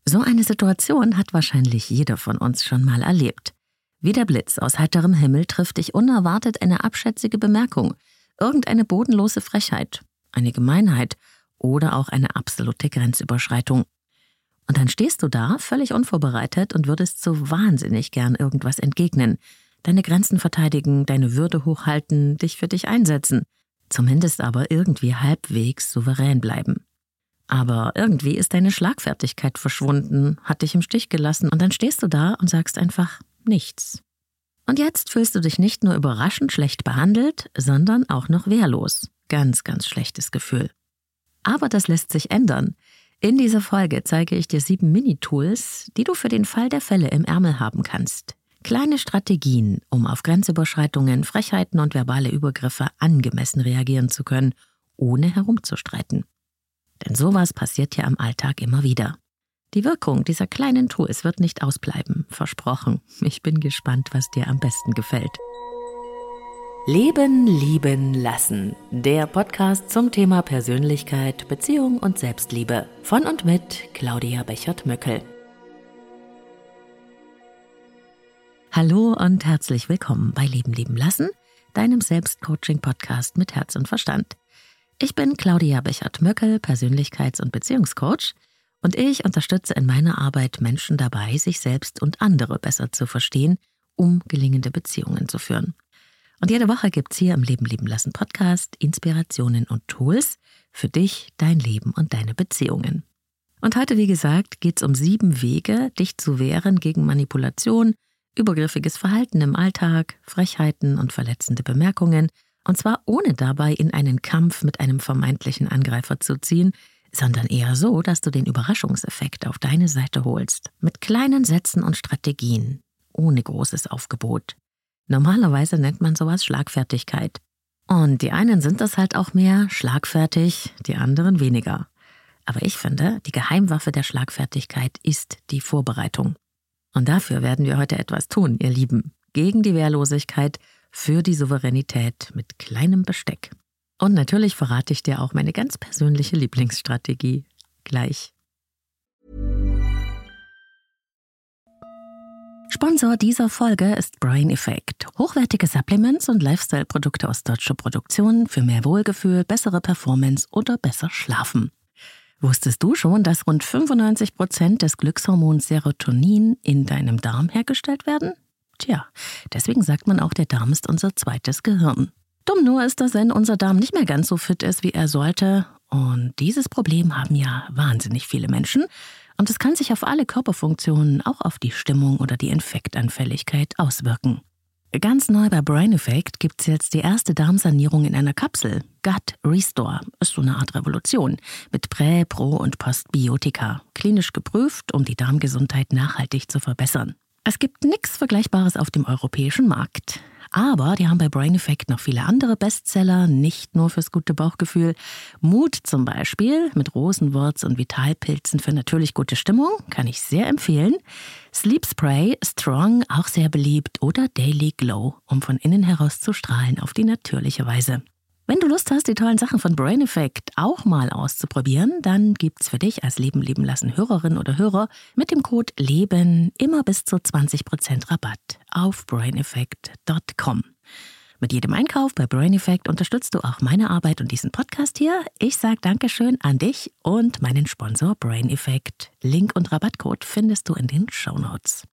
So eine Situation hat wahrscheinlich jeder von uns schon mal erlebt. Wie der Blitz aus heiterem Himmel trifft dich unerwartet eine abschätzige Bemerkung, irgendeine bodenlose Frechheit, eine Gemeinheit oder auch eine absolute Grenzüberschreitung. Und dann stehst du da, völlig unvorbereitet und würdest so wahnsinnig gern irgendwas entgegnen, deine Grenzen verteidigen, deine Würde hochhalten, dich für dich einsetzen, zumindest aber irgendwie halbwegs souverän bleiben. Aber irgendwie ist deine Schlagfertigkeit verschwunden, hat dich im Stich gelassen und dann stehst du da und sagst einfach nichts. Und jetzt fühlst du dich nicht nur überraschend schlecht behandelt, sondern auch noch wehrlos. Ganz, ganz schlechtes Gefühl. Aber das lässt sich ändern. In dieser Folge zeige ich dir 7 Mini-Tools, die du für den Fall der Fälle im Ärmel haben kannst. Kleine Strategien, um auf Grenzüberschreitungen, Frechheiten und verbale Übergriffe angemessen reagieren zu können, ohne herumzustreiten. Denn sowas passiert ja im Alltag immer wieder. Die Wirkung dieser kleinen Tools wird nicht ausbleiben, versprochen. Ich bin gespannt, was dir am besten gefällt. Leben, lieben, lassen. Der Podcast zum Thema Persönlichkeit, Beziehung und Selbstliebe. Von und mit Claudia Bechert-Möckel. Hallo und herzlich willkommen bei Leben, lieben, lassen, deinem Selbstcoaching-Podcast mit Herz und Verstand. Ich bin Claudia Bechert-Möckel, Persönlichkeits- und Beziehungscoach, und ich unterstütze in meiner Arbeit Menschen dabei, sich selbst und andere besser zu verstehen, um gelingende Beziehungen zu führen. Und jede Woche gibt's hier im Leben, lieben, lassen Podcast Inspirationen und Tools für dich, dein Leben und deine Beziehungen. Und heute, wie gesagt, geht's um 7 Wege, dich zu wehren gegen Manipulation, übergriffiges Verhalten im Alltag, Frechheiten und verletzende Bemerkungen, und zwar ohne dabei in einen Kampf mit einem vermeintlichen Angreifer zu ziehen, sondern eher so, dass du den Überraschungseffekt auf deine Seite holst, mit kleinen Sätzen und Strategien, ohne großes Aufgebot. Normalerweise nennt man sowas Schlagfertigkeit. Und die einen sind das halt auch mehr schlagfertig, die anderen weniger. Aber ich finde, die Geheimwaffe der Schlagfertigkeit ist die Vorbereitung. Und dafür werden wir heute etwas tun, ihr Lieben, gegen die Wehrlosigkeit, für die Souveränität mit kleinem Besteck. Und natürlich verrate ich dir auch meine ganz persönliche Lieblingsstrategie gleich. Sponsor dieser Folge ist Brain Effect. Hochwertige Supplements und Lifestyle-Produkte aus deutscher Produktion für mehr Wohlgefühl, bessere Performance oder besser Schlafen. Wusstest du schon, dass rund 95% des Glückshormons Serotonin in deinem Darm hergestellt werden? Tja, deswegen sagt man auch, der Darm ist unser zweites Gehirn. Dumm nur ist das, wenn unser Darm nicht mehr ganz so fit ist, wie er sollte. Und dieses Problem haben ja wahnsinnig viele Menschen. Und es kann sich auf alle Körperfunktionen, auch auf die Stimmung oder die Infektanfälligkeit auswirken. Ganz neu bei Brain Effect gibt's jetzt die erste Darmsanierung in einer Kapsel. Gut Restore ist so eine Art Revolution mit Prä-, Pro- und Postbiotika. Klinisch geprüft, um die Darmgesundheit nachhaltig zu verbessern. Es gibt nichts Vergleichbares auf dem europäischen Markt. Aber die haben bei Brain Effect noch viele andere Bestseller, nicht nur fürs gute Bauchgefühl. Mut zum Beispiel mit Rosenwurz und Vitalpilzen für natürlich gute Stimmung, kann ich sehr empfehlen. Sleep Spray, Strong, auch sehr beliebt. Oder Daily Glow, um von innen heraus zu strahlen auf die natürliche Weise. Wenn du Lust hast, die tollen Sachen von Brain Effect auch mal auszuprobieren, dann gibt's für dich als Leben, lieben, lassen Hörerin oder Hörer mit dem Code LEBEN immer bis zu 20% Rabatt auf braineffect.com. Mit jedem Einkauf bei Brain Effect unterstützt du auch meine Arbeit und diesen Podcast hier. Ich sage Dankeschön an dich und meinen Sponsor Brain Effect. Link und Rabattcode findest du in den Shownotes.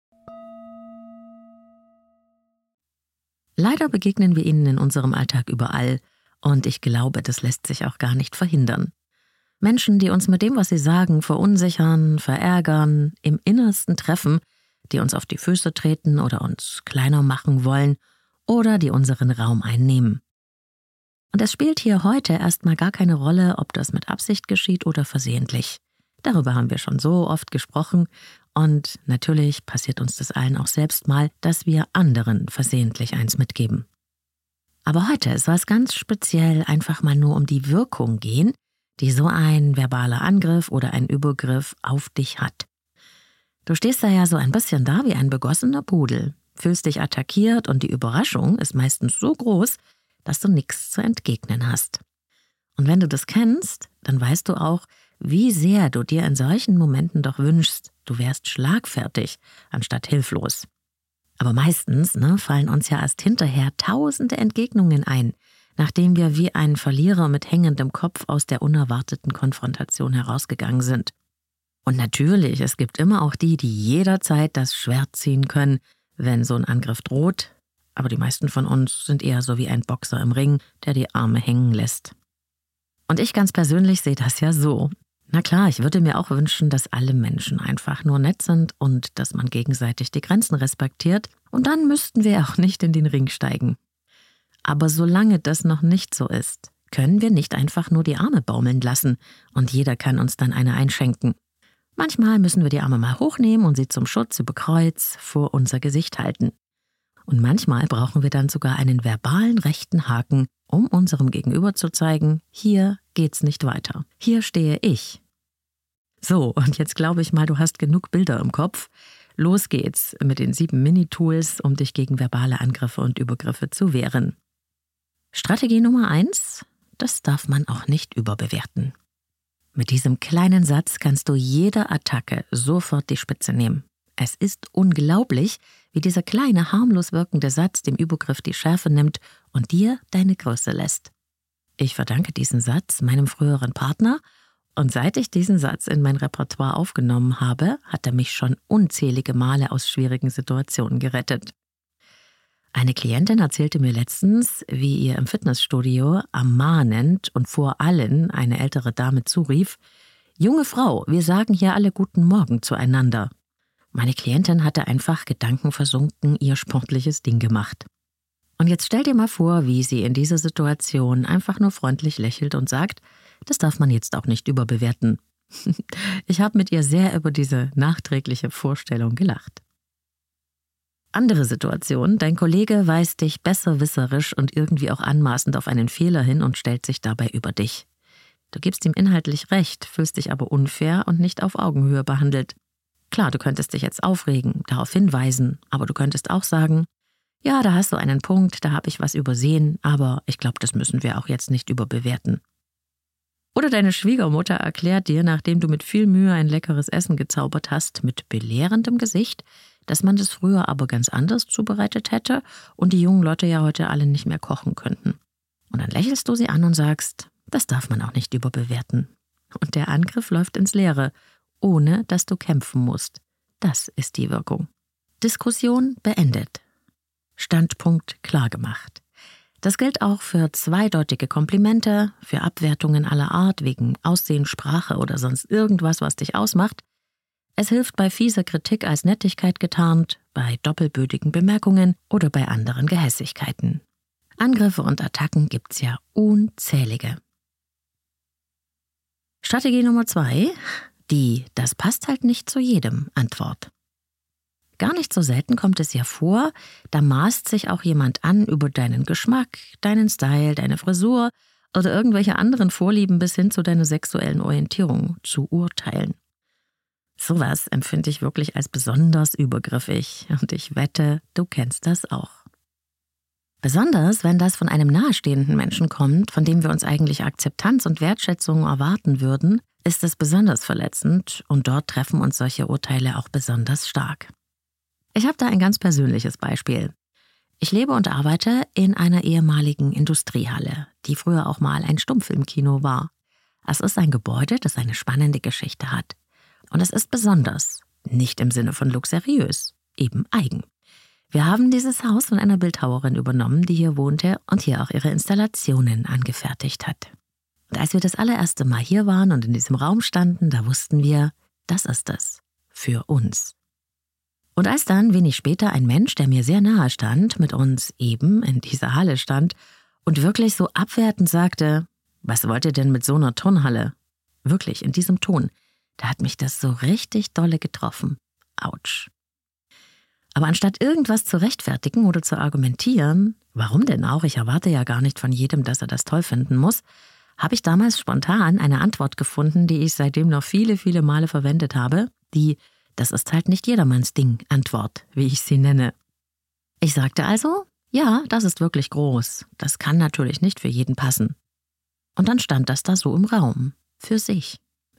Leider begegnen wir ihnen in unserem Alltag überall. Und ich glaube, das lässt sich auch gar nicht verhindern. Menschen, die uns mit dem, was sie sagen, verunsichern, verärgern, im Innersten treffen, die uns auf die Füße treten oder uns kleiner machen wollen oder die unseren Raum einnehmen. Und es spielt hier heute erstmal gar keine Rolle, ob das mit Absicht geschieht oder versehentlich. Darüber haben wir schon so oft gesprochen und natürlich passiert uns das allen auch selbst mal, dass wir anderen versehentlich eins mitgeben. Aber heute soll es ganz speziell einfach mal nur um die Wirkung gehen, die so ein verbaler Angriff oder ein Übergriff auf dich hat. Du stehst da ja so ein bisschen da wie ein begossener Pudel, fühlst dich attackiert und die Überraschung ist meistens so groß, dass du nichts zu entgegnen hast. Und wenn du das kennst, dann weißt du auch, wie sehr du dir in solchen Momenten doch wünschst, du wärst schlagfertig, anstatt hilflos. Aber meistens fallen uns ja erst hinterher tausende Entgegnungen ein, nachdem wir wie ein Verlierer mit hängendem Kopf aus der unerwarteten Konfrontation herausgegangen sind. Und natürlich, es gibt immer auch die jederzeit das Schwert ziehen können, wenn so ein Angriff droht. Aber die meisten von uns sind eher so wie ein Boxer im Ring, der die Arme hängen lässt. Und ich ganz persönlich sehe das ja so. Na klar, ich würde mir auch wünschen, dass alle Menschen einfach nur nett sind und dass man gegenseitig die Grenzen respektiert. Und dann müssten wir auch nicht in den Ring steigen. Aber solange das noch nicht so ist, können wir nicht einfach nur die Arme baumeln lassen und jeder kann uns dann eine einschenken. Manchmal müssen wir die Arme mal hochnehmen und sie zum Schutz über Kreuz vor unser Gesicht halten. Und manchmal brauchen wir dann sogar einen verbalen rechten Haken, um unserem Gegenüber zu zeigen, hier geht's nicht weiter. Hier stehe ich. So, und jetzt glaube ich mal, du hast genug Bilder im Kopf. Los geht's mit den 7 Mini-Tools, um dich gegen verbale Angriffe und Übergriffe zu wehren. Strategie Nummer 1, das darf man auch nicht überbewerten. Mit diesem kleinen Satz kannst du jeder Attacke sofort die Spitze nehmen. Es ist unglaublich, wie dieser kleine, harmlos wirkende Satz dem Übergriff die Schärfe nimmt und dir deine Größe lässt. Ich verdanke diesen Satz meinem früheren Partner und seit ich diesen Satz in mein Repertoire aufgenommen habe, hat er mich schon unzählige Male aus schwierigen Situationen gerettet. Eine Klientin erzählte mir letztens, wie ihr im Fitnessstudio ermahnend und vor allen eine ältere Dame zurief: »Junge Frau, wir sagen hier alle guten Morgen zueinander.« Meine Klientin hatte einfach gedankenversunken ihr sportliches Ding gemacht. Und jetzt stell dir mal vor, wie sie in dieser Situation einfach nur freundlich lächelt und sagt, das darf man jetzt auch nicht überbewerten. Ich habe mit ihr sehr über diese nachträgliche Vorstellung gelacht. Andere Situation, dein Kollege weist dich besserwisserisch und irgendwie auch anmaßend auf einen Fehler hin und stellt sich dabei über dich. Du gibst ihm inhaltlich recht, fühlst dich aber unfair und nicht auf Augenhöhe behandelt. Klar, du könntest dich jetzt aufregen, darauf hinweisen, aber du könntest auch sagen, ja, da hast du einen Punkt, da habe ich was übersehen, aber ich glaube, das müssen wir auch jetzt nicht überbewerten. Oder deine Schwiegermutter erklärt dir, nachdem du mit viel Mühe ein leckeres Essen gezaubert hast, mit belehrendem Gesicht, dass man das früher aber ganz anders zubereitet hätte und die jungen Leute ja heute alle nicht mehr kochen könnten. Und dann lächelst du sie an und sagst, das darf man auch nicht überbewerten. Und der Angriff läuft ins Leere, ohne dass du kämpfen musst. Das ist die Wirkung. Diskussion beendet. Standpunkt klargemacht. Das gilt auch für zweideutige Komplimente, für Abwertungen aller Art wegen Aussehen, Sprache oder sonst irgendwas, was dich ausmacht. Es hilft bei fieser Kritik als Nettigkeit getarnt, bei doppelbödigen Bemerkungen oder bei anderen Gehässigkeiten. Angriffe und Attacken gibt's ja unzählige. Strategie Nummer 2, die „Das passt halt nicht zu jedem“ Antwort. Gar nicht so selten kommt es ja vor, da maßt sich auch jemand an, über deinen Geschmack, deinen Style, deine Frisur oder irgendwelche anderen Vorlieben bis hin zu deiner sexuellen Orientierung zu urteilen. Sowas empfinde ich wirklich als besonders übergriffig und ich wette, du kennst das auch. Besonders, wenn das von einem nahestehenden Menschen kommt, von dem wir uns eigentlich Akzeptanz und Wertschätzung erwarten würden, ist es besonders verletzend und dort treffen uns solche Urteile auch besonders stark. Ich habe da ein ganz persönliches Beispiel. Ich lebe und arbeite in einer ehemaligen Industriehalle, die früher auch mal ein Stummfilmkino war. Es ist ein Gebäude, das eine spannende Geschichte hat. Und es ist besonders, nicht im Sinne von luxuriös, eben eigen. Wir haben dieses Haus von einer Bildhauerin übernommen, die hier wohnte und hier auch ihre Installationen angefertigt hat. Und als wir das allererste Mal hier waren und in diesem Raum standen, da wussten wir, das ist es, für uns. Und als dann wenig später ein Mensch, der mir sehr nahe stand, mit uns eben in dieser Halle stand und wirklich so abwertend sagte, was wollt ihr denn mit so einer Turnhalle? Wirklich, in diesem Ton. Da hat mich das so richtig dolle getroffen. Autsch. Aber anstatt irgendwas zu rechtfertigen oder zu argumentieren, warum denn auch, ich erwarte ja gar nicht von jedem, dass er das toll finden muss, habe ich damals spontan eine Antwort gefunden, die ich seitdem noch viele, viele Male verwendet habe, die „Das ist halt nicht jedermanns Ding“ Antwort, wie ich sie nenne. Ich sagte also, ja, das ist wirklich groß, das kann natürlich nicht für jeden passen. Und dann stand das da so im Raum, für sich.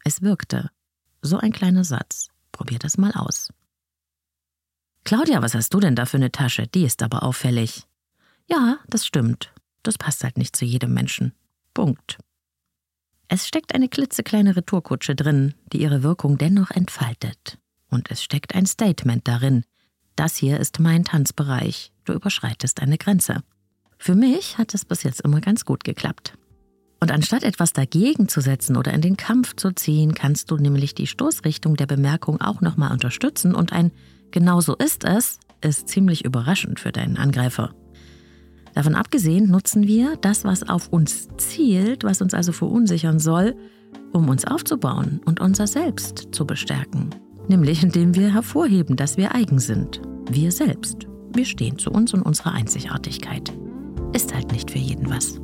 Es wirkte. So ein kleiner Satz. Probier das mal aus. Claudia, was hast du denn da für eine Tasche? Die ist aber auffällig. Ja, das stimmt. Das passt halt nicht zu jedem Menschen. Punkt. Es steckt eine klitzekleine Retourkutsche drin, die ihre Wirkung dennoch entfaltet. Und es steckt ein Statement darin. Das hier ist mein Tanzbereich. Du überschreitest eine Grenze. Für mich hat es bis jetzt immer ganz gut geklappt. Und anstatt etwas dagegen zu setzen oder in den Kampf zu ziehen, kannst du nämlich die Stoßrichtung der Bemerkung auch nochmal unterstützen und ein "Genau so ist es" ist ziemlich überraschend für deinen Angreifer. Davon abgesehen nutzen wir das, was auf uns zielt, was uns also verunsichern soll, um uns aufzubauen und unser Selbst zu bestärken. Nämlich indem wir hervorheben, dass wir eigen sind. Wir selbst. Wir stehen zu uns und unserer Einzigartigkeit. Ist halt nicht für jeden was.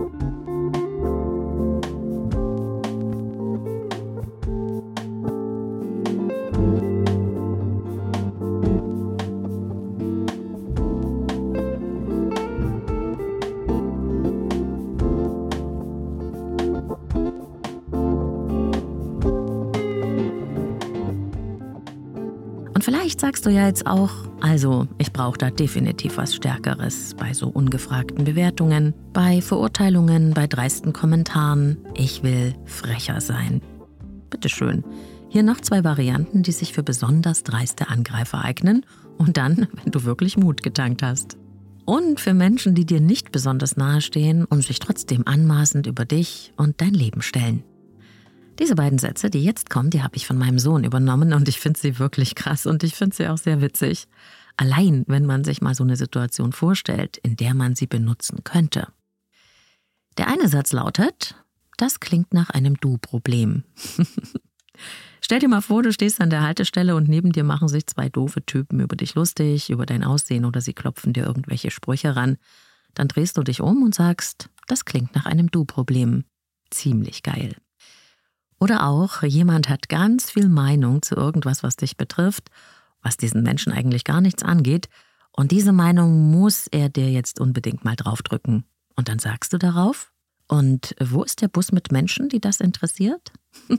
Und vielleicht sagst du ja jetzt auch, also ich brauche da definitiv was Stärkeres bei so ungefragten Bewertungen, bei Verurteilungen, bei dreisten Kommentaren. Ich will frecher sein. Bitteschön. Hier noch 2 Varianten, die sich für besonders dreiste Angreifer eignen und dann, wenn du wirklich Mut getankt hast. Und für Menschen, die dir nicht besonders nahestehen und sich trotzdem anmaßend über dich und dein Leben stellen. Diese beiden Sätze, die jetzt kommen, die habe ich von meinem Sohn übernommen und ich finde sie wirklich krass und ich finde sie auch sehr witzig. Allein, wenn man sich mal so eine Situation vorstellt, in der man sie benutzen könnte. Der eine Satz lautet, das klingt nach einem Du-Problem. Stell dir mal vor, du stehst an der Haltestelle und neben dir machen sich 2 doofe Typen über dich lustig, über dein Aussehen oder sie klopfen dir irgendwelche Sprüche ran. Dann drehst du dich um und sagst, das klingt nach einem Du-Problem. Ziemlich geil. Oder auch, jemand hat ganz viel Meinung zu irgendwas, was dich betrifft, was diesen Menschen eigentlich gar nichts angeht. Und diese Meinung muss er dir jetzt unbedingt mal draufdrücken. Und dann sagst du darauf, und wo ist der Bus mit Menschen, die das interessiert?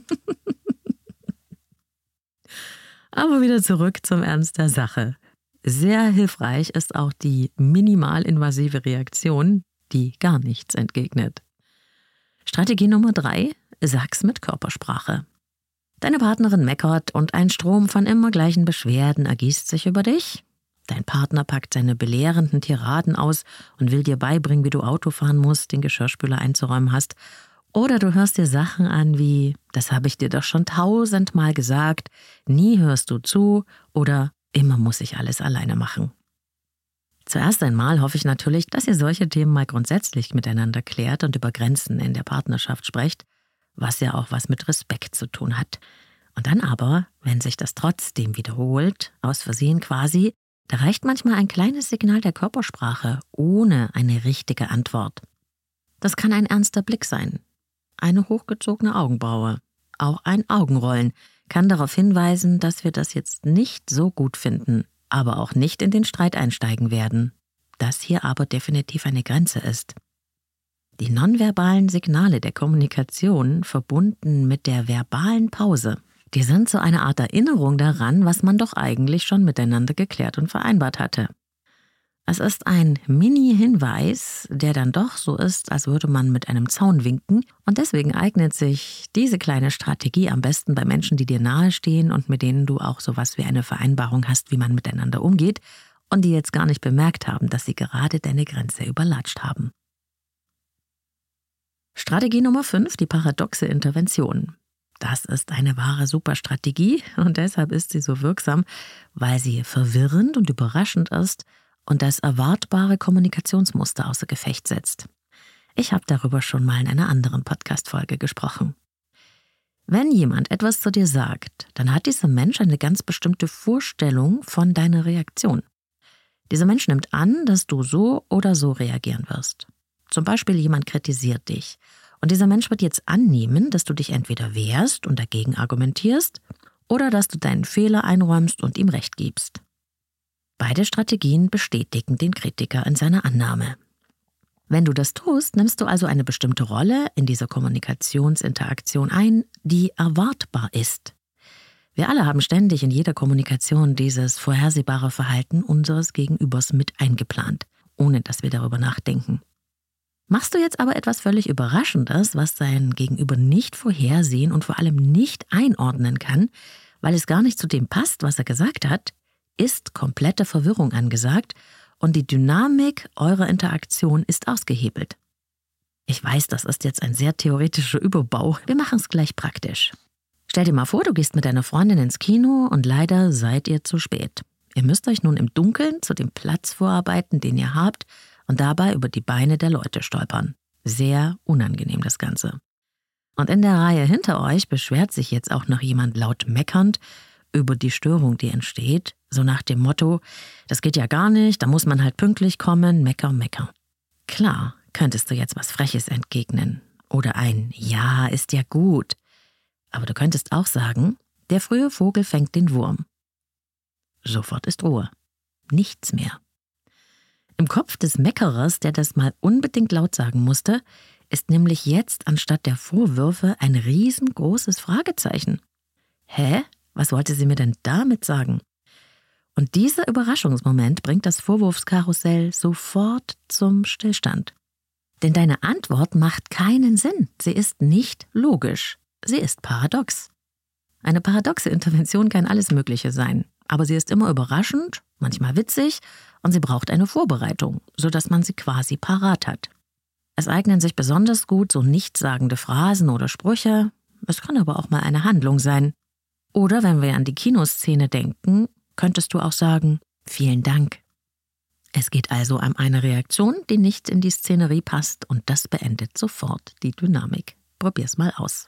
Aber wieder zurück zum Ernst der Sache. Sehr hilfreich ist auch die minimalinvasive Reaktion, die gar nichts entgegnet. Strategie Nummer 3. Sag's mit Körpersprache. Deine Partnerin meckert und ein Strom von immer gleichen Beschwerden ergießt sich über dich. Dein Partner packt seine belehrenden Tiraden aus und will dir beibringen, wie du Auto fahren musst, den Geschirrspüler einzuräumen hast. Oder du hörst dir Sachen an wie, das habe ich dir doch schon 1000-mal gesagt, nie hörst du zu oder immer muss ich alles alleine machen. Zuerst einmal hoffe ich natürlich, dass ihr solche Themen mal grundsätzlich miteinander klärt und über Grenzen in der Partnerschaft sprecht, was ja auch was mit Respekt zu tun hat. Und dann aber, wenn sich das trotzdem wiederholt, aus Versehen quasi, da reicht manchmal ein kleines Signal der Körpersprache ohne eine richtige Antwort. Das kann ein ernster Blick sein, eine hochgezogene Augenbraue, auch ein Augenrollen kann darauf hinweisen, dass wir das jetzt nicht so gut finden, aber auch nicht in den Streit einsteigen werden. Das hier aber definitiv eine Grenze ist. Die nonverbalen Signale der Kommunikation, verbunden mit der verbalen Pause, die sind so eine Art Erinnerung daran, was man doch eigentlich schon miteinander geklärt und vereinbart hatte. Es ist ein Mini-Hinweis, der dann doch so ist, als würde man mit einem Zaun winken. Und deswegen eignet sich diese kleine Strategie am besten bei Menschen, die dir nahestehen und mit denen du auch sowas wie eine Vereinbarung hast, wie man miteinander umgeht und die jetzt gar nicht bemerkt haben, dass sie gerade deine Grenze überlatscht haben. Strategie Nummer 5, die paradoxe Intervention. Das ist eine wahre Superstrategie und deshalb ist sie so wirksam, weil sie verwirrend und überraschend ist und das erwartbare Kommunikationsmuster außer Gefecht setzt. Ich habe darüber schon mal in einer anderen Podcast-Folge gesprochen. Wenn jemand etwas zu dir sagt, dann hat dieser Mensch eine ganz bestimmte Vorstellung von deiner Reaktion. Dieser Mensch nimmt an, dass du so oder so reagieren wirst. Zum Beispiel jemand kritisiert dich. Und dieser Mensch wird jetzt annehmen, dass du dich entweder wehrst und dagegen argumentierst oder dass du deinen Fehler einräumst und ihm Recht gibst. Beide Strategien bestätigen den Kritiker in seiner Annahme. Wenn du das tust, nimmst du also eine bestimmte Rolle in dieser Kommunikationsinteraktion ein, die erwartbar ist. Wir alle haben ständig in jeder Kommunikation dieses vorhersehbare Verhalten unseres Gegenübers mit eingeplant, ohne dass wir darüber nachdenken. Machst du jetzt aber etwas völlig Überraschendes, was dein Gegenüber nicht vorhersehen und vor allem nicht einordnen kann, weil es gar nicht zu dem passt, was er gesagt hat, ist komplette Verwirrung angesagt und die Dynamik eurer Interaktion ist ausgehebelt. Ich weiß, das ist jetzt ein sehr theoretischer Überbau. Wir machen es gleich praktisch. Stell dir mal vor, du gehst mit deiner Freundin ins Kino und leider seid ihr zu spät. Ihr müsst euch nun im Dunkeln zu dem Platz vorarbeiten, den ihr habt, und dabei über die Beine der Leute stolpern. Sehr unangenehm das Ganze. Und in der Reihe hinter euch beschwert sich jetzt auch noch jemand laut meckernd über die Störung, die entsteht, so nach dem Motto, das geht ja gar nicht, da muss man halt pünktlich kommen, mecker, mecker. Klar, könntest du jetzt was Freches entgegnen oder ein Ja, ist ja gut. Aber du könntest auch sagen, der frühe Vogel fängt den Wurm. Sofort ist Ruhe. Nichts mehr. Im Kopf des Meckerers, der das mal unbedingt laut sagen musste, ist nämlich jetzt anstatt der Vorwürfe ein riesengroßes Fragezeichen. Hä? Was wollte sie mir denn damit sagen? Und dieser Überraschungsmoment bringt das Vorwurfskarussell sofort zum Stillstand. Denn deine Antwort macht keinen Sinn. Sie ist nicht logisch. Sie ist paradox. Eine paradoxe Intervention kann alles Mögliche sein, aber sie ist immer überraschend, manchmal witzig und sie braucht eine Vorbereitung, sodass man sie quasi parat hat. Es eignen sich besonders gut so nichtssagende Phrasen oder Sprüche, es kann aber auch mal eine Handlung sein. Oder wenn wir an die Kinoszene denken, könntest du auch sagen, vielen Dank. Es geht also um eine Reaktion, die nicht in die Szenerie passt und das beendet sofort die Dynamik. Probier's mal aus.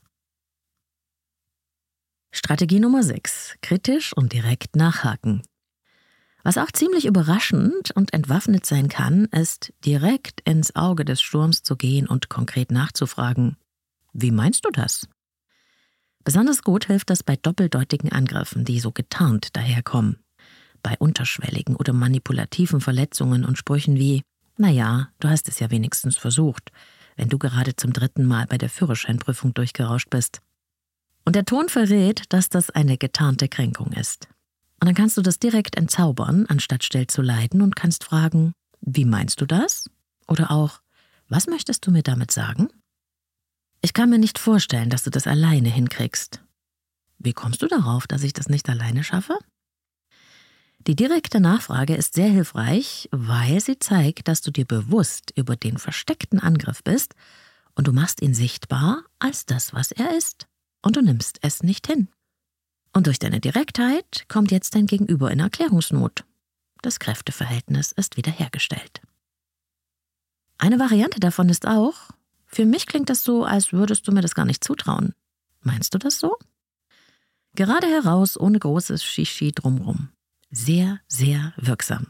Strategie Nummer 6. Kritisch und direkt nachhaken. Was auch ziemlich überraschend und entwaffnet sein kann, ist, direkt ins Auge des Sturms zu gehen und konkret nachzufragen. Wie meinst du das? Besonders gut hilft das bei doppeldeutigen Angriffen, die so getarnt daherkommen. Bei unterschwelligen oder manipulativen Verletzungen und Sprüchen wie, naja, du hast es ja wenigstens versucht, wenn du gerade zum 3. Mal bei der Führerscheinprüfung durchgerauscht bist. Und der Ton verrät, dass das eine getarnte Kränkung ist. Und dann kannst du das direkt entzaubern, anstatt still zu leiden und kannst fragen, wie meinst du das? Oder auch, was möchtest du mir damit sagen? Ich kann mir nicht vorstellen, dass du das alleine hinkriegst. Wie kommst du darauf, dass ich das nicht alleine schaffe? Die direkte Nachfrage ist sehr hilfreich, weil sie zeigt, dass du dir bewusst über den versteckten Angriff bist und du machst ihn sichtbar als das, was er ist. Und du nimmst es nicht hin. Und durch deine Direktheit kommt jetzt dein Gegenüber in Erklärungsnot. Das Kräfteverhältnis ist wiederhergestellt. Eine Variante davon ist auch, für mich klingt das so, als würdest du mir das gar nicht zutrauen. Meinst du das so? Gerade heraus, ohne großes Shishi drumrum. Sehr, sehr wirksam.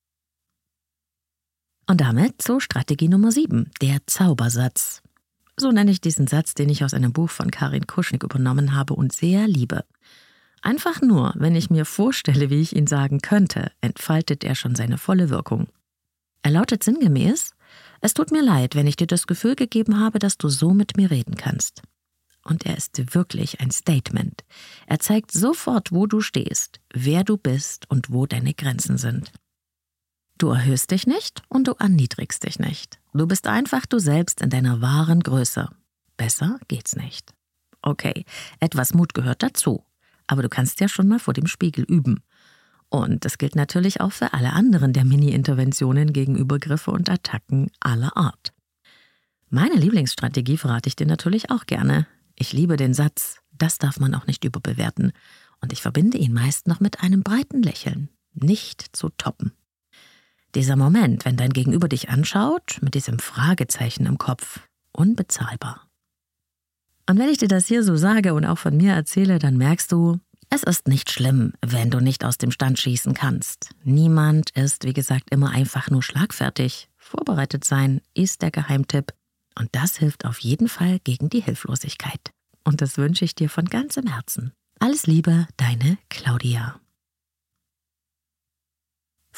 Und damit zur Strategie Nummer 7, der Zaubersatz. So nenne ich diesen Satz, den ich aus einem Buch von Karin Kuschnick übernommen habe und sehr liebe. Einfach nur, wenn ich mir vorstelle, wie ich ihn sagen könnte, entfaltet er schon seine volle Wirkung. Er lautet sinngemäß, es tut mir leid, wenn ich dir das Gefühl gegeben habe, dass du so mit mir reden kannst. Und er ist wirklich ein Statement. Er zeigt sofort, wo du stehst, wer du bist und wo deine Grenzen sind. Du erhöhst dich nicht und du erniedrigst dich nicht. Du bist einfach du selbst in deiner wahren Größe. Besser geht's nicht. Okay, etwas Mut gehört dazu. Aber du kannst ja schon mal vor dem Spiegel üben. Und das gilt natürlich auch für alle anderen der Mini-Interventionen gegen Übergriffe und Attacken aller Art. Meine Lieblingsstrategie verrate ich dir natürlich auch gerne. Ich liebe den Satz, das darf man auch nicht überbewerten. Und ich verbinde ihn meist noch mit einem breiten Lächeln. Nicht zu toppen. Dieser Moment, wenn dein Gegenüber dich anschaut, mit diesem Fragezeichen im Kopf, unbezahlbar. Und wenn ich dir das hier so sage und auch von mir erzähle, dann merkst du, es ist nicht schlimm, wenn du nicht aus dem Stand schießen kannst. Niemand ist, wie gesagt, immer einfach nur schlagfertig. Vorbereitet sein ist der Geheimtipp. Und das hilft auf jeden Fall gegen die Hilflosigkeit. Und das wünsche ich dir von ganzem Herzen. Alles Liebe, deine Claudia.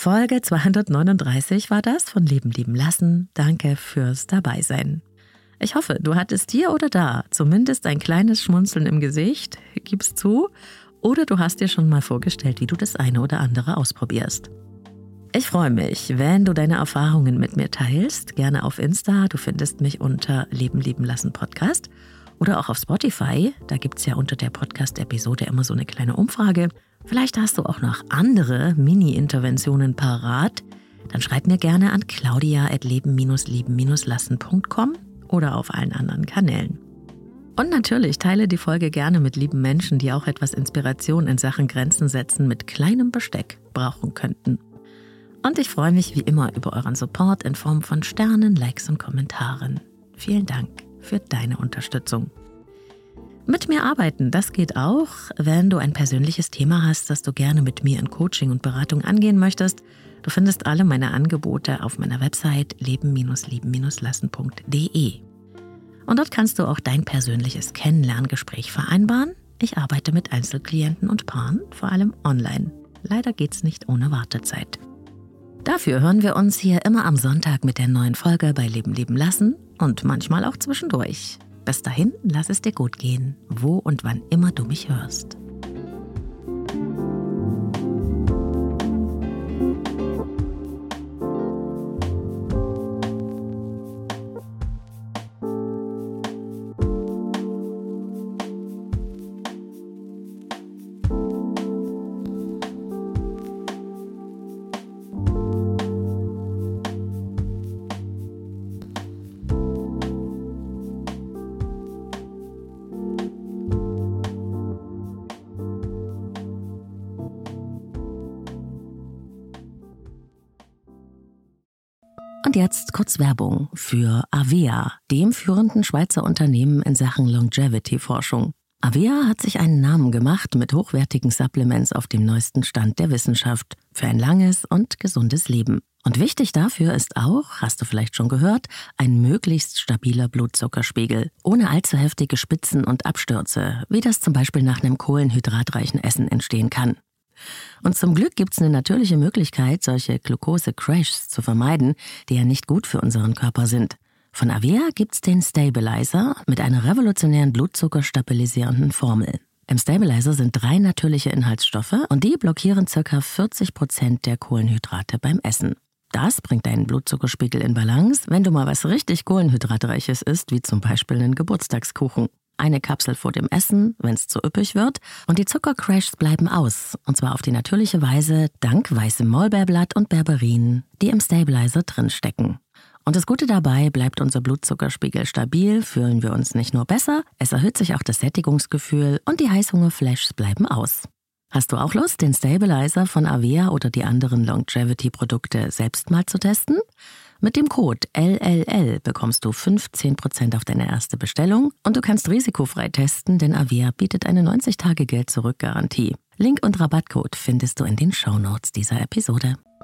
Folge 239 war das von Leben lieben lassen. Danke fürs Dabeisein. Ich hoffe, du hattest hier oder da zumindest ein kleines Schmunzeln im Gesicht, gib's zu, oder du hast dir schon mal vorgestellt, wie du das eine oder andere ausprobierst. Ich freue mich, wenn du deine Erfahrungen mit mir teilst, gerne auf Insta, du findest mich unter Leben lieben lassen Podcast oder auch auf Spotify, da gibt's ja unter der Podcast-Episode immer so eine kleine Umfrage. Vielleicht hast du auch noch andere Mini-Interventionen parat, dann schreib mir gerne an claudia@leben-lieben-lassen.com oder auf allen anderen Kanälen. Und natürlich teile die Folge gerne mit lieben Menschen, die auch etwas Inspiration in Sachen Grenzen setzen mit kleinem Besteck brauchen könnten. Und ich freue mich wie immer über euren Support in Form von Sternen, Likes und Kommentaren. Vielen Dank für deine Unterstützung. Mit mir arbeiten, das geht auch, wenn du ein persönliches Thema hast, das du gerne mit mir in Coaching und Beratung angehen möchtest. Du findest alle meine Angebote auf meiner Website leben-lieben-lassen.de. Und dort kannst du auch dein persönliches Kennenlerngespräch vereinbaren. Ich arbeite mit Einzelklienten und Paaren, vor allem online. Leider geht's nicht ohne Wartezeit. Dafür hören wir uns hier immer am Sonntag mit der neuen Folge bei Leben lieben lassen und manchmal auch zwischendurch. Bis dahin, lass es dir gut gehen, wo und wann immer du mich hörst. Und jetzt kurz Werbung für Avea, dem führenden Schweizer Unternehmen in Sachen Longevity-Forschung. Avea hat sich einen Namen gemacht mit hochwertigen Supplements auf dem neuesten Stand der Wissenschaft für ein langes und gesundes Leben. Und wichtig dafür ist auch, hast du vielleicht schon gehört, ein möglichst stabiler Blutzuckerspiegel, ohne allzu heftige Spitzen und Abstürze, wie das zum Beispiel nach einem kohlenhydratreichen Essen entstehen kann. Und zum Glück gibt es eine natürliche Möglichkeit, solche Glucose-Crashs zu vermeiden, die ja nicht gut für unseren Körper sind. Von Avea gibt's den Stabilizer mit einer revolutionären blutzuckerstabilisierenden Formel. Im Stabilizer sind 3 natürliche Inhaltsstoffe und die blockieren ca. 40% der Kohlenhydrate beim Essen. Das bringt deinen Blutzuckerspiegel in Balance, wenn du mal was richtig Kohlenhydratreiches isst, wie zum Beispiel einen Geburtstagskuchen. Eine Kapsel vor dem Essen, wenn es zu üppig wird, und die Zuckercrashs bleiben aus, und zwar auf die natürliche Weise dank weißem Maulbeerblatt und Berberin, die im Stabilizer drinstecken. Und das Gute dabei, bleibt unser Blutzuckerspiegel stabil, fühlen wir uns nicht nur besser, es erhöht sich auch das Sättigungsgefühl und die Heißhungerflashs bleiben aus. Hast du auch Lust, den Stabilizer von Avea oder die anderen Longevity-Produkte selbst mal zu testen? Mit dem Code LLL bekommst du 15% auf deine erste Bestellung und du kannst risikofrei testen, denn Avea bietet eine 90-Tage-Geld-Zurück-Garantie. Link und Rabattcode findest du in den Shownotes dieser Episode.